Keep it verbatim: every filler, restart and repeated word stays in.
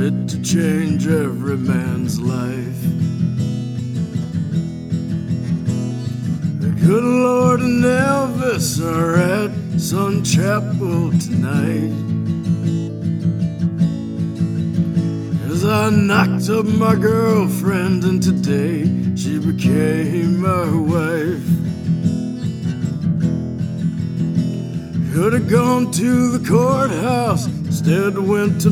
fit to change every man's life. The good Lord and Elvis are at Sun Chapel tonight. As I knocked up my girlfriend, and today she became my wife. Could have gone to the courthouse, instead went to